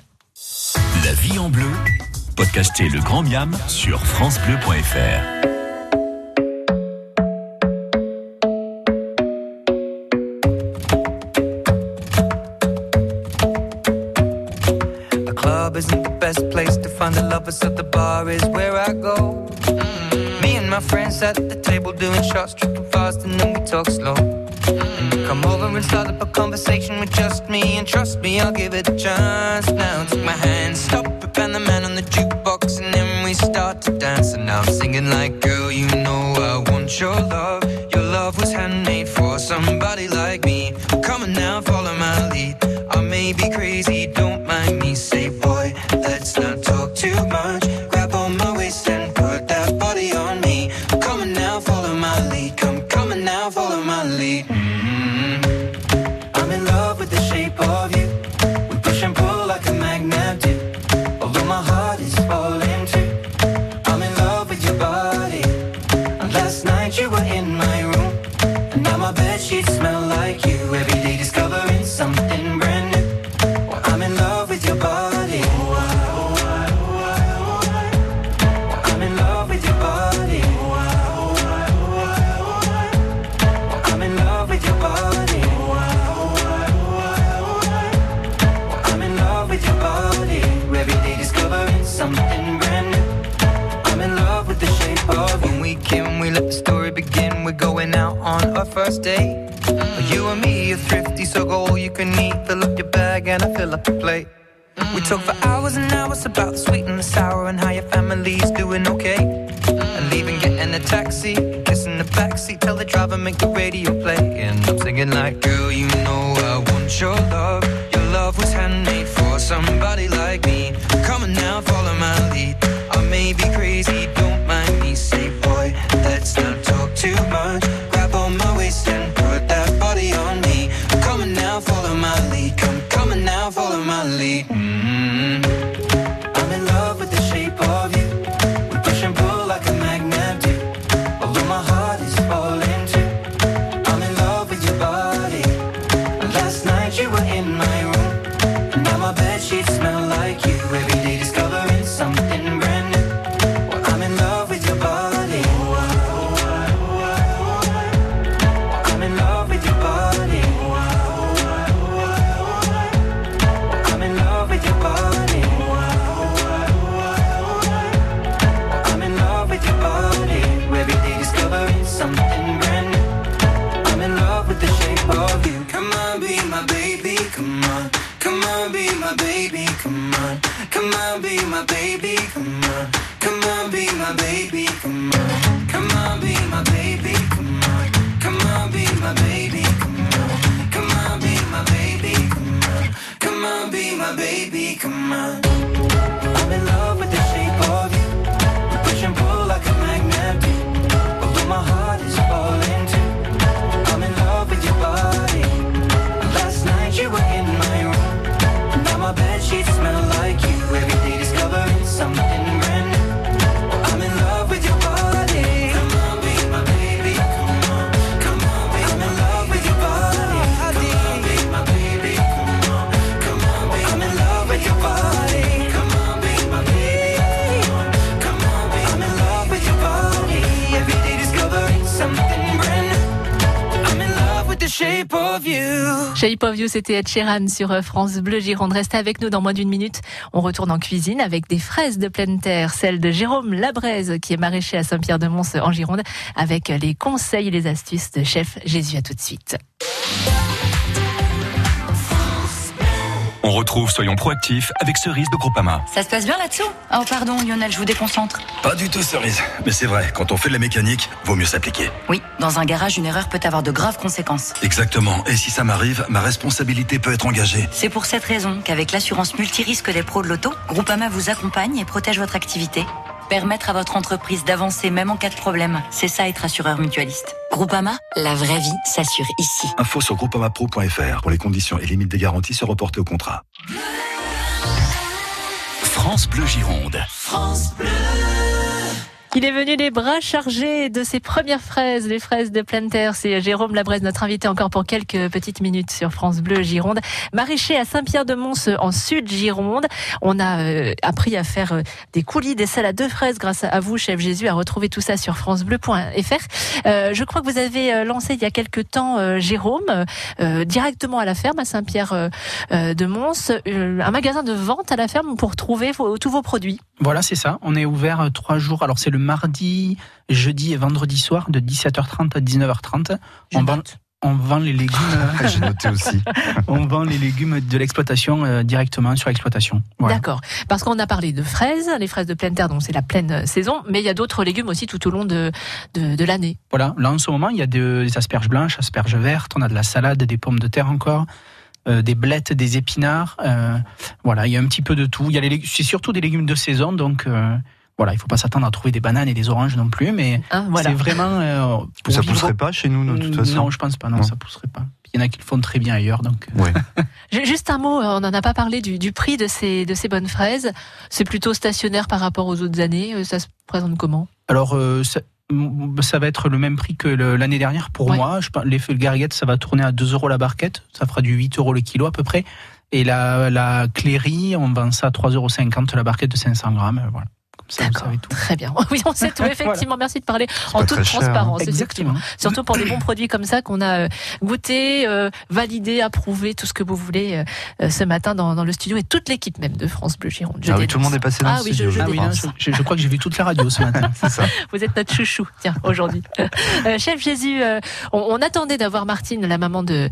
Speaker 5: La vie en bleu, podcastez le grand miam sur francebleu point f r.
Speaker 12: club isn't the best place to find the lovers, so the bar is where I go. Mm-hmm. Me and my friends at the table doing shots, tripping fast, and then we talk slow. Mm-hmm. Come over and start up a conversation with just me, and trust me, I'll give it a chance. Now take my hand, stop it, and the man on the jukebox, and then we start to dance. And now I'm singing like, girl, you know I want your love. Your love was handmade for somebody like me. Come on now, follow my lead. I may be crazy, don't mind me. Say, boy, let's not talk too much. Grab on my waist and put that body on me. Come on now, follow my lead. Come, come on now, follow my lead. Mm-hmm. I'm in love with the shape of you. We push and pull like a magnet do. Although my heart is falling too. I'm in love with your body. And last night you were in my room. And now my bedsheets smell like you. Every day discovering something brand new. Well, I'm in love with your body. Well, I'm in love with your body. Well, I'm in love with your body. Well, I'm in love with your body. Every day discovering something brand new. I'm in love with the shape of you. When we came, we let the story begin. We're going out on our first date. You and me are thrifty, so go all you can eat. Fill up your bag and I fill up the plate. We talk for hours and hours about the sweet and the sour and how your family's doing okay. And leaving, getting a taxi, kissing the backseat, tell the driver make the radio play. And I'm singing like, girl, you know I want your love. Your love was handmade for somebody like me. Come on now, follow my lead. I may be crazy, don't mind me. Say, boy, let's not talk too much. Grab on my waist and put that body on me. Come on now, follow my lead. Come, come on now, follow my lead. Mm-hmm. I'm in love with the shape of you. We push and pull like a magnet do. Although my heart is falling too. I'm in love with your body. And last night you were in my room. And now my bedsheets smell like you. Every day discovering something brand new. Well, I'm in love with your body. I'm in love with your body. I'm in love with your body. I'm in love with your body. Every day discovering something brand new. I'm in love with the shape of you. Come on, be my baby, come on. Come on, be my baby, come on. Come on, be my baby, come on. Come on, be my baby, come on. Come on, be my baby, come on. Come on, be my baby, come on. Come on, be my baby, come on. Come on, be my baby, come on. I'm in love with the shape of you. We push and pull like a magnet do. Although my heart is falling too. I'm in love with your body. And last night you were in my room. And now my bedsheets smell like you. Every day discovering something brand new. Well, I'm in love with your body. Come on, be my baby. Come on, come on, be I'm in love with your body. Come on, be my baby. Come on, come on, be I'm in love with your body. Come on, be my baby. Come on, be I'm in love with your body. Every day discovering something brand new. I'm in love with the shape of you.
Speaker 1: Shape of You, c'était Ed Sheeran sur France Bleu Gironde. Restez avec nous dans moins d'une minute. On retourne en cuisine avec des fraises de pleine terre, celles de Jérôme Labraise, qui est maraîcher à Saint-Pierre-de-Mons en Gironde, avec les conseils et les astuces de chef Jésus. À tout de suite.
Speaker 5: On retrouve Soyons proactifs avec Cerise de Groupama.
Speaker 13: Ça se passe bien là-dessous? Oh pardon Lionel, je vous déconcentre.
Speaker 14: Pas du tout Cerise, mais c'est vrai, quand on fait de la mécanique, vaut mieux s'appliquer.
Speaker 13: Oui, dans un garage, une erreur peut avoir de graves conséquences.
Speaker 14: Exactement, et si ça m'arrive, ma responsabilité peut être engagée.
Speaker 13: C'est pour cette raison qu'avec l'assurance multirisque des pros de l'auto, Groupama vous accompagne et protège votre activité. Permettre à votre entreprise d'avancer même en cas de problème, c'est ça être assureur mutualiste. Groupama, la vraie vie s'assure ici.
Speaker 14: Info sur groupama pro point f r pour les conditions et limites des garanties se reporter au contrat.
Speaker 5: France Bleu Gironde.
Speaker 6: France Bleu.
Speaker 1: Il est venu les bras chargés de ses premières fraises, les fraises de pleine terre. C'est Jérôme Labrèze, notre invité encore pour quelques petites minutes sur France Bleu Gironde. Maraîcher à Saint-Pierre-de-Mons en Sud Gironde. On a euh, appris à faire euh, des coulis, des salades de fraises grâce à vous, chef Jésus, à retrouver tout ça sur francebleu point f r. Euh, je crois que vous avez euh, lancé il y a quelques temps, euh, Jérôme, euh, directement à la ferme à Saint-Pierre-de-Mons, euh, un magasin de vente à la ferme pour trouver vos, tous vos produits.
Speaker 2: Voilà, c'est ça. On est ouvert euh, trois jours. Alors c'est le mardi, jeudi et vendredi soir de dix-sept heures trente à dix-neuf heures trente. On vend, on vend les légumes.
Speaker 3: J'ai noté aussi.
Speaker 2: On vend les légumes de l'exploitation euh, directement sur l'exploitation. Voilà.
Speaker 1: D'accord. Parce qu'on a parlé de fraises, les fraises de pleine terre, donc c'est la pleine saison, mais il y a d'autres légumes aussi tout au long de, de, de l'année.
Speaker 2: Voilà. Là en ce moment, il y a de, des asperges blanches, asperges vertes, on a de la salade, des pommes de terre encore. Euh, des blettes, des épinards, euh, voilà, il y a un petit peu de tout. Il y a les, c'est surtout des légumes de saison, donc euh, voilà, il ne faut pas s'attendre à trouver des bananes et des oranges non plus, mais
Speaker 1: ah, voilà.
Speaker 2: c'est vraiment. Euh,
Speaker 3: ça ne pousserait pas chez nous, de toute façon.
Speaker 2: Non, je pense pas. Non, non. Ça pousserait pas. Il y en a qui le font très bien ailleurs, donc.
Speaker 3: Ouais.
Speaker 1: Juste un mot, on n'en a pas parlé du, du prix de ces de ces bonnes fraises. C'est plutôt stationnaire par rapport aux autres années. Ça se présente comment ?
Speaker 2: Alors. Euh, ça... Ça va être le même prix que le, l'année dernière pour ouais. moi. Je, les gariguettes, ça va tourner à deux euros la barquette. Ça fera du huit euros le kilo à peu près. Et la, la cléry, on vend ça à trois euros cinquante la barquette de cinq cents grammes. Voilà. Ça,
Speaker 1: d'accord, très bien. Oui, on sait tout, effectivement. Voilà. Merci de parler
Speaker 3: c'est
Speaker 1: en toute transparence.
Speaker 2: Cher, hein. Exactement.
Speaker 1: Surtout pour des bons produits comme ça qu'on a goûté, euh, validé, approuvé, tout ce que vous voulez euh, ce matin dans, dans le studio et toute l'équipe même de France Bleu Gironde.
Speaker 3: Ah oui, tout le monde est passé dans
Speaker 1: ah
Speaker 3: le
Speaker 1: oui,
Speaker 3: studio.
Speaker 1: Je, je,
Speaker 2: ah oui, non, je, je crois que j'ai vu toute la radio ce matin.
Speaker 3: C'est ça.
Speaker 1: Vous êtes notre chouchou, tiens, aujourd'hui. Euh, chef Jésus, euh, on, on attendait d'avoir Martine, la maman de,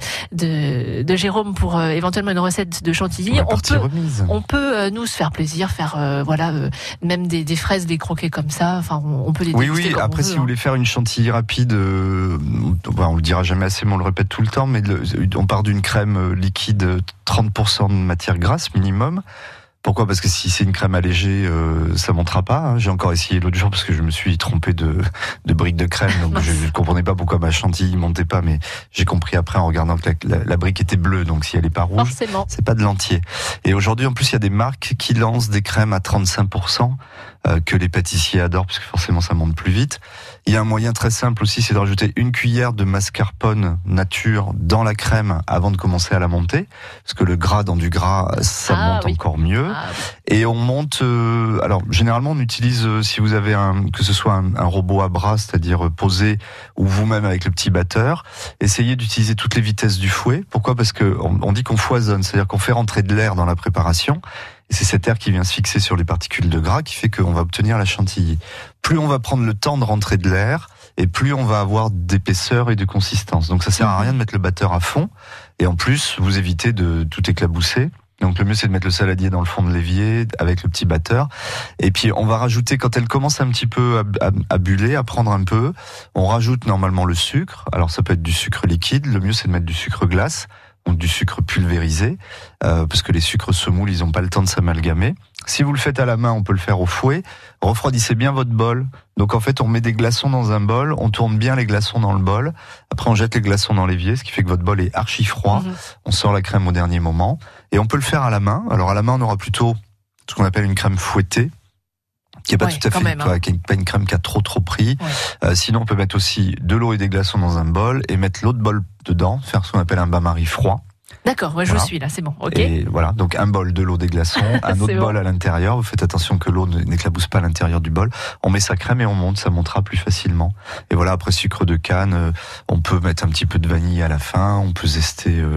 Speaker 1: de, de Jérôme, pour euh, éventuellement une recette de chantilly.
Speaker 3: On peut, remise.
Speaker 1: on peut euh, nous se faire plaisir, faire euh, voilà, euh, même des, des fraises, des croquets comme ça, enfin on peut les
Speaker 3: oui oui
Speaker 1: comme
Speaker 3: après
Speaker 1: on
Speaker 3: si
Speaker 1: veut,
Speaker 3: vous
Speaker 1: hein.
Speaker 3: voulez faire une chantilly rapide euh, bah, on le dira jamais assez mais on le répète tout le temps, mais le, on part d'une crème liquide trente pour cent de matière grasse minimum. Pourquoi ? Parce que si c'est une crème allégée, euh, ça montera pas. Hein. J'ai encore essayé l'autre jour parce que je me suis trompé de, de brique de crème, donc je ne comprenais pas pourquoi ma chantilly montait pas, mais j'ai compris après en regardant que la, la, la brique était bleue, donc si elle est pas rouge,
Speaker 1: forcément,
Speaker 3: c'est pas de l'entier. Et aujourd'hui, en plus, il y a des marques qui lancent des crèmes à trente-cinq pour cent euh, que les pâtissiers adorent parce que forcément ça monte plus vite. Il y a un moyen très simple aussi, c'est de rajouter une cuillère de mascarpone nature dans la crème avant de commencer à la monter, parce que le gras dans du gras, ça
Speaker 1: ah,
Speaker 3: monte
Speaker 1: oui.
Speaker 3: encore mieux.
Speaker 1: Ah, oui.
Speaker 3: Et on monte. Euh, alors généralement, on utilise euh, si vous avez un que ce soit un, un robot à bras, c'est-à-dire euh, posé, ou vous-même avec le petit batteur, essayez d'utiliser toutes les vitesses du fouet. Pourquoi ? Parce que on, on dit qu'on foisonne, c'est-à-dire qu'on fait rentrer de l'air dans la préparation. Et c'est cet air qui vient se fixer sur les particules de gras qui fait qu'on va obtenir la chantilly. Plus on va prendre le temps de rentrer de l'air, et plus on va avoir d'épaisseur et de consistance. Donc ça sert à rien de mettre le batteur à fond. Et en plus, vous évitez de tout éclabousser. Donc le mieux c'est de mettre le saladier dans le fond de l'évier avec le petit batteur. Et puis on va rajouter, quand elle commence un petit peu à, à, à buller, à prendre un peu, on rajoute normalement le sucre. Alors ça peut être du sucre liquide, le mieux c'est de mettre du sucre glace, donc du sucre pulvérisé, euh, parce que les sucres semoules, ils n'ont pas le temps de s'amalgamer. Si vous le faites à la main, on peut le faire au fouet. Refroidissez bien votre bol. Donc en fait, on met des glaçons dans un bol, on tourne bien les glaçons dans le bol. Après, on jette les glaçons dans l'évier, ce qui fait que votre bol est archi froid. Mmh. On sort la crème au dernier moment. Et on peut le faire à la main. Alors à la main, on aura plutôt ce qu'on appelle une crème fouettée, qui est pas
Speaker 1: ouais,
Speaker 3: tout à fait,
Speaker 1: même, hein.
Speaker 3: qui est pas une crème qui a trop trop pris.
Speaker 1: Ouais.
Speaker 3: Euh, sinon, on peut mettre aussi de l'eau et des glaçons dans un bol et mettre l'autre bol dedans, faire ce qu'on appelle un bain-marie froid.
Speaker 1: D'accord, ouais, je
Speaker 3: voilà.
Speaker 1: suis là, c'est bon. Ok.
Speaker 3: Et voilà, donc un bol, de l'eau, des glaçons, un autre bol bon. à l'intérieur. Vous faites attention que l'eau n'éclabousse pas à l'intérieur du bol. On met sa crème et on monte, ça montera plus facilement. Et voilà, après sucre de canne, euh, on peut mettre un petit peu de vanille à la fin. On peut zester euh,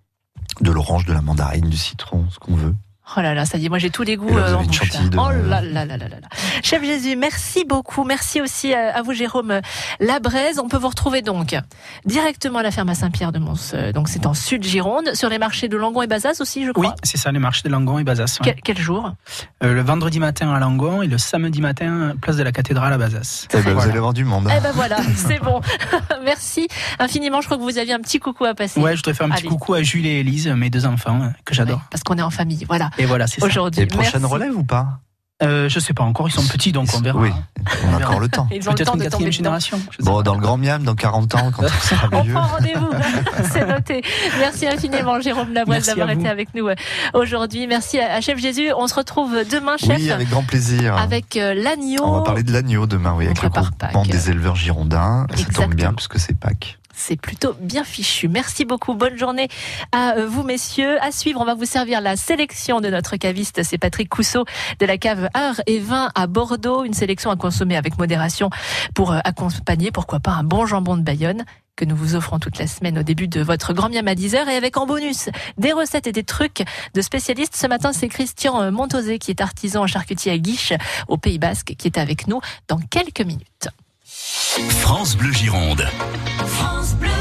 Speaker 3: de l'orange, de la mandarine, du citron, ce qu'on veut.
Speaker 1: Oh là là, ça y est, moi j'ai tous les goûts
Speaker 3: là,
Speaker 1: euh, en bouche.
Speaker 3: De...
Speaker 1: Oh là là là là là. Chef Jésus, merci beaucoup. Merci aussi à, à vous Jérôme Labrèze. On peut vous retrouver donc directement à la ferme à Saint-Pierre-de-Mons. Donc c'est en Sud Gironde, sur les marchés de Langon et Bazas aussi, je crois.
Speaker 2: Oui, c'est ça, les marchés de Langon et Bazas. Ouais.
Speaker 1: Quel, quel jour ?
Speaker 2: euh, Le vendredi matin à Langon et le samedi matin place de la cathédrale à Bazas.
Speaker 3: Eh ben, voilà. Vous allez avoir du monde.
Speaker 1: Eh ben voilà, c'est bon. Merci infiniment. Je crois que vous aviez un petit coucou à passer.
Speaker 2: Ouais, je voudrais faire un petit
Speaker 1: Allez.
Speaker 2: coucou à Jules et Élise, mes deux enfants que j'adore.
Speaker 1: Ouais, parce qu'on est en famille, voilà.
Speaker 2: Et voilà, c'est ça.
Speaker 1: Aujourd'hui.
Speaker 3: Et prochaine
Speaker 1: Merci.
Speaker 3: relève ou pas ?
Speaker 2: Euh, je sais pas encore, ils sont petits, donc on verra.
Speaker 3: Oui, on a encore le temps.
Speaker 1: Ils ont le
Speaker 2: Peut-être
Speaker 1: temps
Speaker 2: une
Speaker 1: de
Speaker 2: quatrième
Speaker 1: tomber
Speaker 2: génération.
Speaker 3: Bon, dans le Grand Miam, dans quarante ans, quand on sera
Speaker 1: On
Speaker 3: vieux.
Speaker 1: prend rendez-vous, c'est noté. Merci infiniment Jérôme Lavoise
Speaker 2: Merci
Speaker 1: d'avoir
Speaker 2: à vous.
Speaker 1: été avec nous aujourd'hui. Merci à Chef Jésus. On se retrouve demain, chef.
Speaker 3: Oui, avec grand plaisir.
Speaker 1: Avec euh, l'agneau.
Speaker 3: On va parler de l'agneau demain, oui,
Speaker 1: On
Speaker 3: avec le
Speaker 1: prépare
Speaker 3: groupement
Speaker 1: Pâques.
Speaker 3: des éleveurs girondins. Ça
Speaker 1: Exactement.
Speaker 3: tombe bien puisque c'est Pâques.
Speaker 1: C'est plutôt bien fichu. Merci beaucoup. Bonne journée à vous, messieurs. À suivre, on va vous servir la sélection de notre caviste. C'est Patrick Cousseau de la cave Art et Vin à Bordeaux. Une sélection à consommer avec modération pour accompagner, pourquoi pas, un bon jambon de Bayonne que nous vous offrons toute la semaine au début de votre Grand Miam à dix heures et avec en bonus des recettes et des trucs de spécialistes. Ce matin, c'est Christian Montosé qui est artisan charcutier à Guiche au Pays Basque qui est avec nous dans quelques minutes.
Speaker 5: France Bleu Gironde.
Speaker 12: France Bleu.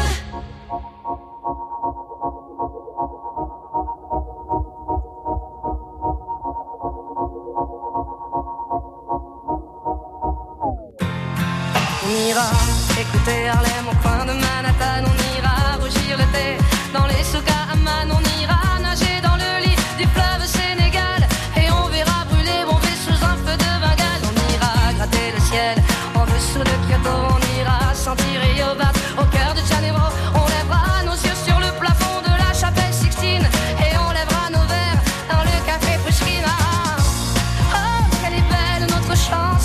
Speaker 15: On ira écouter Harlem au coin de Manhattan, on ira rougir le thé dans les souks à Amman, on ira nager dans le lit du fleuve Sénégal et on verra brûler mon vaisseau sous un feu de Bengale. On ira gratter le ciel en dessous de Kyoto, on ira sentir Rio Bat au cœur de Janeiro, on lèvera nos yeux sur le plafond de la chapelle Sixtine et on lèvera nos verres dans le café Pushkin. Ah, oh, quelle est belle notre chance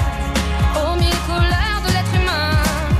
Speaker 15: aux mille couleurs de l'être humain,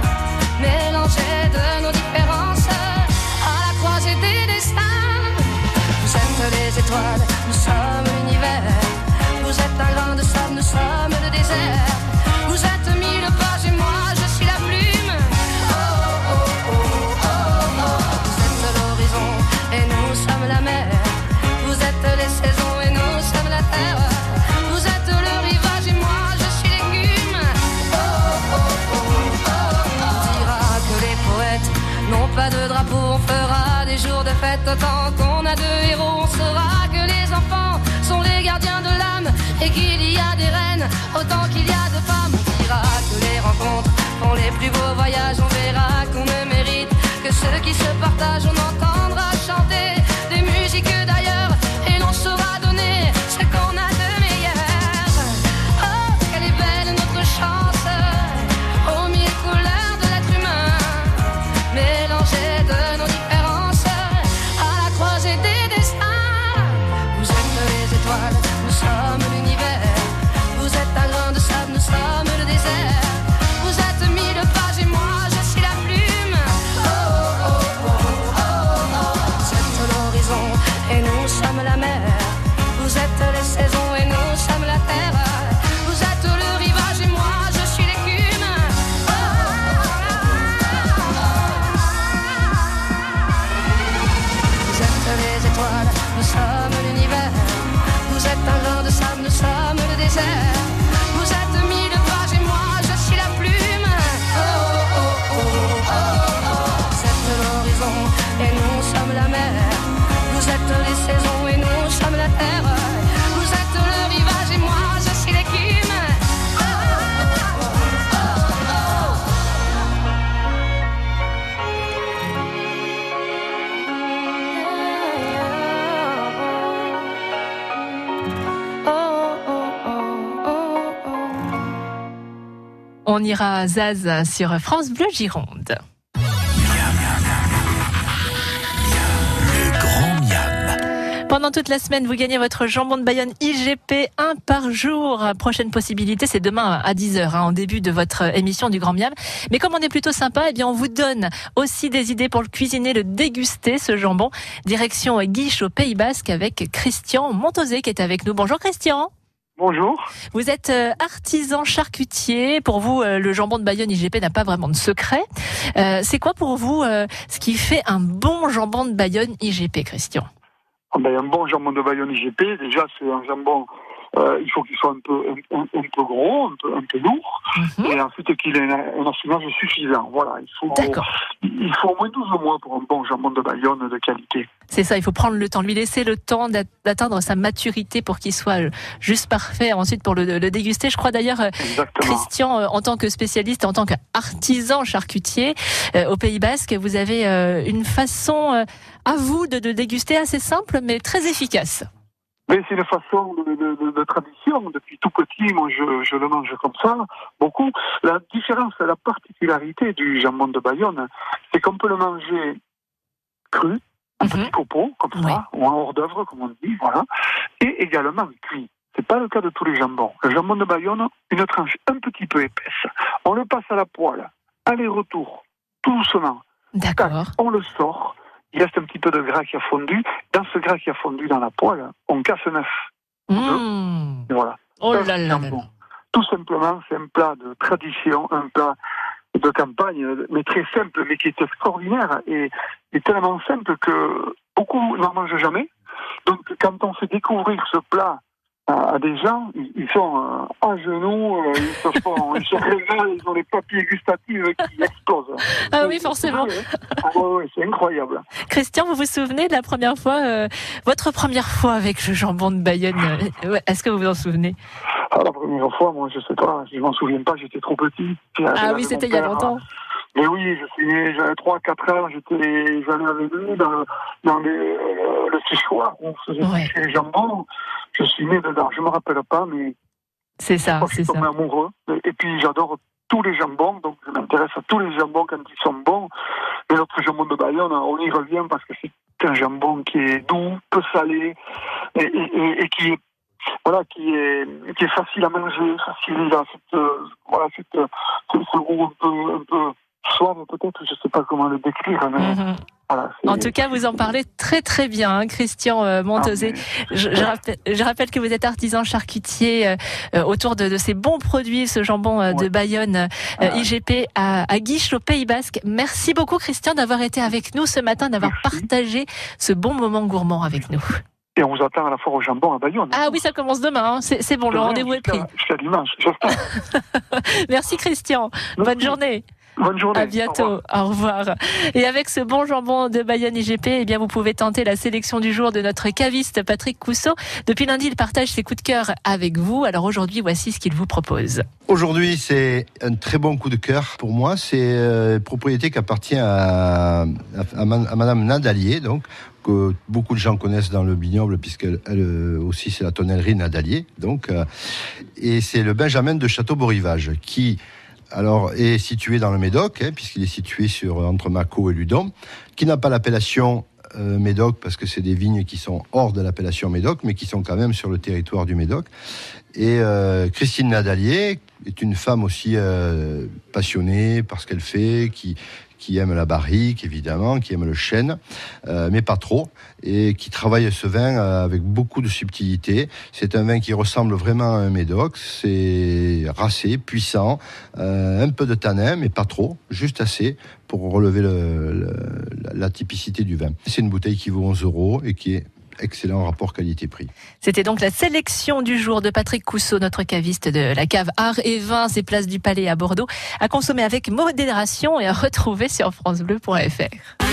Speaker 15: mélangées de nos différences à la croisée des destins. Vous êtes les étoiles, nous sommes l'univers. Vous êtes un grain de sable, nous sommes le désert. Vous êtes mille pages et moi je suis la plume. Oh oh oh oh oh oh. Vous êtes l'horizon et nous sommes la mer. Vous êtes les saisons et nous sommes la terre. Vous êtes le rivage et moi je suis l'écume. Oh oh oh oh oh. On dira que les poètes n'ont pas de drapeau, on fera des jours de fête autant qu'on a de héros. On saura que les enfants sont les gardiens de l'âme et qu'il y a des reines autant qu'il y a de femmes. On dira que les rencontres font les plus beaux voyages. On verra qu'on ne mérite que ceux qui se partagent. On entendra chanter des musiques d'ailleurs et l'on saura donner ce qu'on a de meilleur. Oh, quelle est belle notre chance aux mille couleurs de l'être humain, mélangées de nos différences à la croisée des destins. Vous êtes les étoiles, nous sommes l'univers. Vous êtes un grain de sable, nous sommes le désert. Vous êtes mille pages et moi je suis la plume. Oh oh oh oh oh oh. Vous êtes l'horizon et nous sommes la mer. Vous êtes les saisons et nous sommes la terre. Vous êtes le rivage et moi je suis l'écume. Oh, oh, oh, oh. Vous êtes les étoiles, nous sommes l'univers. Vous êtes un grain de sable, nous sommes le désert. Vous êtes mille pages et moi je suis la plume. Oh oh oh oh oh oh. Vous êtes l'horizon et nous sommes la mer. Vous êtes les saisons et nous sommes la terre. Vous êtes le rivage et moi je suis l'écume. Oh oh oh oh
Speaker 1: On ira à Zaz sur France Bleu Gironde.
Speaker 5: Le Grand Miam.
Speaker 1: Pendant toute la semaine, vous gagnez votre jambon de Bayonne I G P, un par jour. Prochaine possibilité, c'est demain à dix heures, hein, en début de votre émission du Grand Miam. Mais comme on est plutôt sympa, eh bien, on vous donne aussi des idées pour le cuisiner, le déguster, ce jambon. Direction Guiche au Pays Basque avec Christian Montosé qui est avec nous. Bonjour Christian.
Speaker 16: Bonjour.
Speaker 1: Vous êtes artisan charcutier. Pour vous, le jambon de Bayonne I G P n'a pas vraiment de secret. Euh, c'est quoi pour vous euh, ce qui fait un bon jambon de Bayonne I G P, Christian?
Speaker 16: Oh ben, un bon jambon de Bayonne I G P, déjà c'est un jambon, euh, il faut qu'il soit un peu, un, un, un peu gros, un peu, un peu lourd, mm-hmm. et ensuite qu'il ait un, un affinage suffisant. Voilà, il faut, il faut au moins douze mois pour un bon jambon de Bayonne de qualité.
Speaker 1: C'est ça, il faut prendre le temps, lui laisser le temps d'atteindre sa maturité pour qu'il soit juste parfait ensuite pour le, le déguster. Je crois d'ailleurs, Exactement. Christian, en tant que spécialiste, en tant qu'artisan charcutier euh, au Pays Basque, vous avez euh, une façon euh, à vous de, de déguster assez simple mais très efficace.
Speaker 16: Mais c'est une façon de, de, de, de tradition. Depuis tout petit, moi, je, je le mange comme ça, beaucoup. La différence, la particularité du jambon de Bayonne, c'est qu'on peut le manger cru, en petit copeaux, comme ça, oui. ou en hors d'œuvre, comme on dit, voilà, et également cuit. C'est pas le cas de tous les jambons. Le jambon de Bayonne, une tranche un petit peu épaisse. On le passe à la poêle, aller-retour, tout doucement.
Speaker 1: D'accord.
Speaker 16: On le sort. Il reste un petit peu de gras qui a fondu. Dans ce gras qui a fondu dans la poêle, on casse un œuf.
Speaker 1: Mmh.
Speaker 16: Et voilà.
Speaker 1: Oh là là là.
Speaker 16: Tout simplement, c'est un plat de tradition, un plat de campagne, mais très simple, mais qui est extraordinaire et, et tellement simple que beaucoup n'en mangent jamais. Donc, quand on fait découvrir ce plat à, à des gens, ils, ils sont euh, à genoux, euh, ils se font, ils se régalent, ils ont les papiers gustatifs qui explosent.
Speaker 1: Ah oui, forcément.
Speaker 16: Ah ouais, ouais, c'est incroyable.
Speaker 1: Christian, vous vous souvenez de la première fois, euh, votre première fois avec le jambon de Bayonne, euh, est-ce que vous vous en souvenez?
Speaker 16: Ah, la première fois, moi, je sais pas, je m'en souviens pas, j'étais trop petit.
Speaker 1: Ah oui, c'était il y a longtemps.
Speaker 16: Mais oui, je suis né, j'avais trois quatre ans, j'étais, j'allais avec lui dans, dans les, euh, le séchoir, on faisait ouais. les jambons. Je suis né dedans, je me rappelle pas, mais.
Speaker 1: C'est ça,
Speaker 16: je suis
Speaker 1: c'est
Speaker 16: tombé
Speaker 1: ça.
Speaker 16: amoureux. Et, et puis, j'adore tous les jambons, donc je m'intéresse à tous les jambons quand ils sont bons. Et notre jambon de Bayonne, on y revient parce que c'est un jambon qui est doux, peu salé, et, et, et, et qui est Voilà, qui est, qui est facile à manger, facile à cette, euh, voilà, cette, ce, ce goût un peu, un peu suave, peut-être, je sais pas comment le décrire, mais mm-hmm. voilà.
Speaker 1: En tout cas, vous en parlez très très bien, hein, Christian euh, Montezé. Ah, mais... je, je, rappelle, je rappelle que vous êtes artisan charcutier euh, autour de, de ces bons produits, ce jambon euh, ouais. de Bayonne, euh, ah. I G P à, à Guiche, au Pays Basque. Merci beaucoup, Christian, d'avoir été avec nous ce matin, d'avoir Merci. partagé ce bon moment gourmand avec nous.
Speaker 16: Et on vous attend à la foire au jambon à Bayonne.
Speaker 1: Ah oui, ça commence demain. Hein. C'est, c'est bon, c'est le vrai, rendez-vous est pris.
Speaker 16: Jusqu'à dimanche, j'espère.
Speaker 1: Merci Christian. Merci. Bonne journée.
Speaker 16: Bonne journée.
Speaker 1: À bientôt. Au revoir. Au revoir. Et avec ce bon jambon de Bayonne I G P, eh bien, vous pouvez tenter la sélection du jour de notre caviste Patrick Cousseau. Depuis lundi, il partage ses coups de cœur avec vous. Alors aujourd'hui, voici ce qu'il vous propose.
Speaker 17: Aujourd'hui, c'est un très bon coup de cœur pour moi. C'est une propriété qui appartient à, à, à Madame Nadalier, donc, que beaucoup de gens connaissent dans le vignoble, puisqu'elle elle aussi, c'est la tonnellerie Nadalier. Donc, euh, et c'est le Benjamin de Château-Beau-Rivage, qui alors, est situé dans le Médoc, hein, puisqu'il est situé sur, entre Mâcon et Ludon, qui n'a pas l'appellation euh, Médoc, parce que c'est des vignes qui sont hors de l'appellation Médoc, mais qui sont quand même sur le territoire du Médoc. Et euh, Christine Nadalier est une femme aussi euh, passionnée par ce qu'elle fait, qui, qui aime la barrique, évidemment, qui aime le chêne, euh, mais pas trop, et qui travaille ce vin avec beaucoup de subtilité. C'est un vin qui ressemble vraiment à un Médoc, c'est racé, puissant, euh, un peu de tanin, mais pas trop, juste assez pour relever le, le, la typicité du vin. C'est une bouteille qui vaut onze euros et qui est excellent rapport qualité-prix.
Speaker 1: C'était donc la sélection du jour de Patrick Cousseau, notre caviste de la cave Art et Vin, c'est place du Palais à Bordeaux, à consommer avec modération et à retrouver sur francebleu point f r.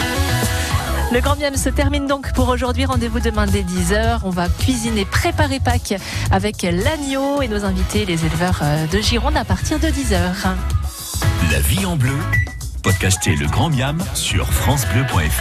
Speaker 1: Le Grand Miam se termine donc pour aujourd'hui. Rendez-vous demain dès dix heures. On va cuisiner, préparer Pâques avec l'agneau et nos invités, les éleveurs de Gironde, à partir de dix heures.
Speaker 5: La vie en bleu, podcastez le Grand Miam sur francebleu point f r.